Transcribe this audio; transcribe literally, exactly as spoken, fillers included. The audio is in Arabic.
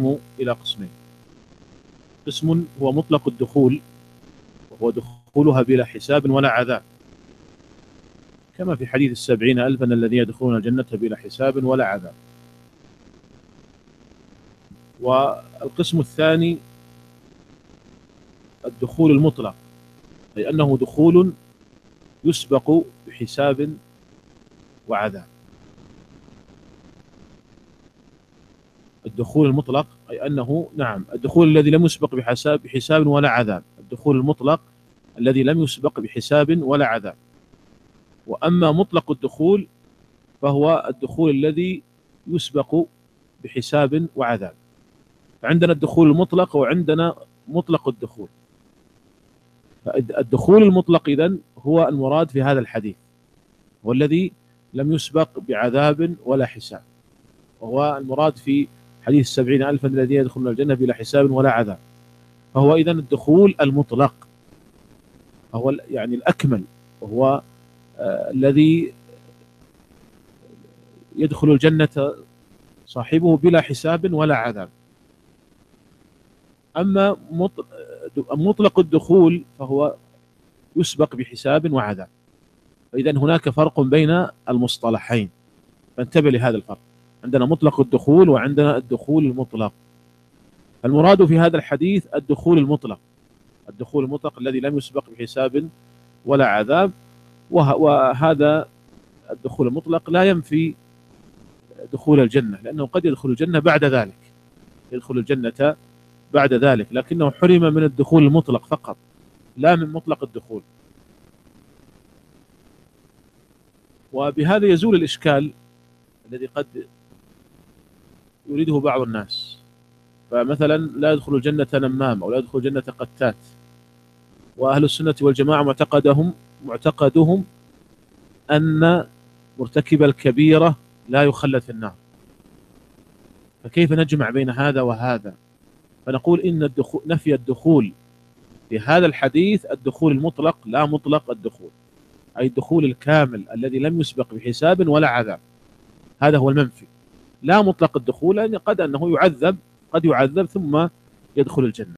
ينقسم إلى قسمين: قسم هو مطلق الدخول، وهو دخولها بلا حساب ولا عذاب، كما في حديث السبعين ألفا الذين يدخلون الجنة بلا حساب ولا عذاب. والقسم الثاني الدخول المطلق، أي أنه دخول يسبق بحساب وعذاب. الدخول المطلق أي أنه نعم الدخول الذي لم يسبق بحساب بحساب ولا عذاب، الدخول المطلق الذي لم يسبق بحساب ولا عذاب. وأما مطلق الدخول فهو الدخول الذي يسبق بحساب وعذاب. فعندنا الدخول المطلق وعندنا مطلق الدخول. الدخول المطلق إذن هو المراد في هذا الحديث، والذي لم يسبق بعذاب ولا حساب، وهو المراد في حديث السبعين ألفا الذين يدخلون الجنة بلا حساب ولا عذاب. فهو إذن الدخول المطلق، هو يعني الأكمل، وهو آه الذي يدخل الجنة صاحبه بلا حساب ولا عذاب. أما مطلق الدخول فهو يسبق بحساب وعذاب. فإذن هناك فرق بين المصطلحين، فانتبه لهذا الفرق. عندنا مطلق الدخول وعندنا الدخول المطلق. المراد في هذا الحديث الدخول المطلق، الدخول المطلق الذي لم يسبق بحساب ولا عذاب. وهذا الدخول المطلق لا ينفي دخول الجنة، لأنه قد يدخل الجنة بعد ذلك، يدخل الجنة بعد ذلك، لكنه حرم من الدخول المطلق فقط، لا من مطلق الدخول. وبهذا يزول الإشكال الذي قد يريده بعض الناس. فمثلا لا يدخل الجنة نمام، أو لا يدخل الجنة قتات. وأهل السنة والجماعة معتقدهم معتقدهم أن مرتكب الكبيرة لا يخلد في النار. فكيف نجمع بين هذا وهذا؟ فنقول إن الدخول نفي الدخول في هذا الحديث الدخول المطلق لا مطلق الدخول، أي الدخول الكامل الذي لم يسبق بحساب ولا عذاب، هذا هو المنفي. لا مطلق الدخول، لأن قد أنه يعذب، قد يعذب ثم يدخل الجنة.